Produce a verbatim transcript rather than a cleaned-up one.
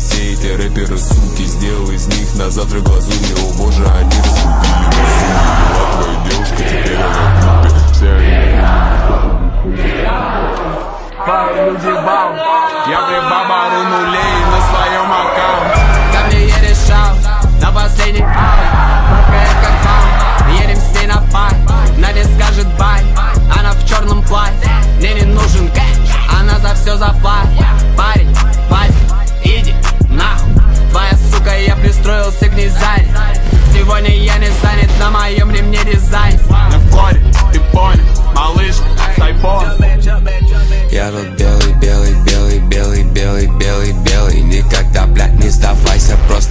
все эти рэперы, суки. Сделал из них на завтра глазуми. О боже, они разбудили меня. Была твоя девушка, теперь она в группе. Все они Пару люди бал, я прибабару нулей на своем аккаунте. Ко мне я решал на последний аут, прыгает как бал, едем с ней на пай. Надя скажет бай, она в черном платье. Мне не нужен кэш, она за все заплатит. Парень, парень, иди нахуй. Твоя сука, я пристроился к ней сзади. Сегодня я не занят, на моем ремне дизайн. На входе, ты понял, малышка, с айфона. Я тут белый, белый, белый, белый, белый, белый, белый. Никогда, блядь, не сдавайся, просто